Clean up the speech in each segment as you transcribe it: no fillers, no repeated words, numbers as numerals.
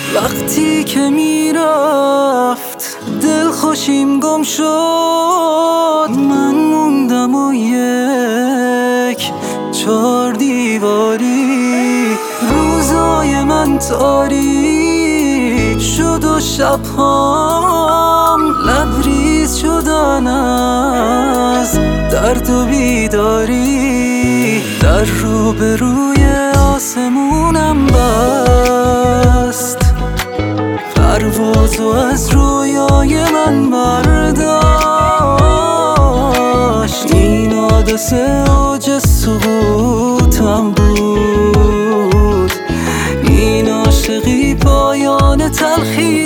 وقتی که میرفت دل خوشیم گم شد، من موندم و یک چار دیواری. روزای من تاریک شد و شبهام لبریز شدن از درد و بیداری. در روبروی آسمونم بست، پروازو از رویای من برداشت. این حادثه اوج سقوطم بود، این عاشقی پایان تلخی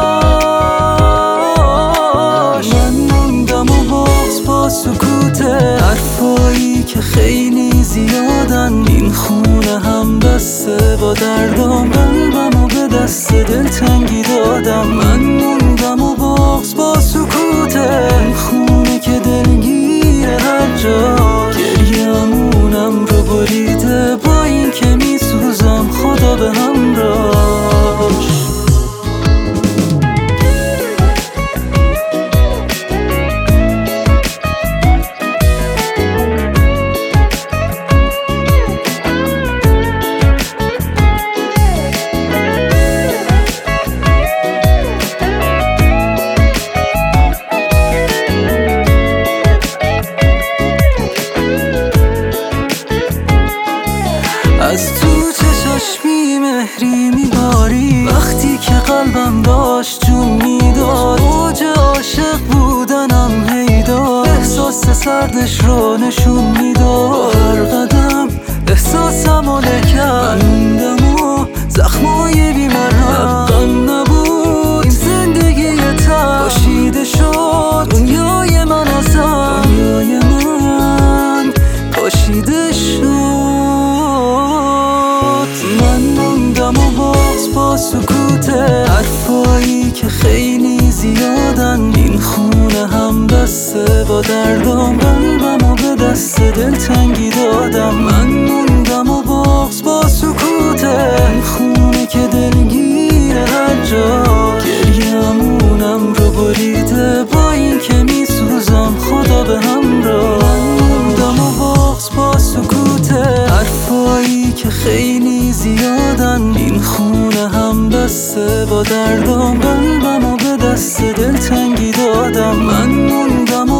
داشت. من موندم و باز با سکوت حرفایی که خیلی زیادن. این خونه هم بسته با دردم، قلبم و به دست دلتنگی دادم. من موندم و باز با سکوت این خونه که دلگیر هر جا. گریه‌مونم رو بریده با این که میسوزم، خدا به همراهش. از تو چشاش بیمهری میباری، وقتی که قلبم داشت جون میداد. اوج عاشق بودنم هیدار، احساس سردش رو نشون میداد. با هر قدم احساسم و لکن، من موندم و زخمای بیمرهم. لبم نبود این زندگی تن، پاشیده شد دنیای من ازم. دنیای من پاشیده شد. من موندم و باز با سکوت حرفایی که خیلی زیادن. این خونه هم بسته با دردم، قلبم و به دست دلتنگی دادم. من موندم و باز با سکوت این خونه که دلگیر هر جا. گریه‌مونم رو بریده با این که میسوزم، خدا به همراه. من موندم و باز با سکوت حرفایی که خیلی زیادن. این خونه هم بسته با دردم، قلبم و به دست دلتنگی دادم. من موندم و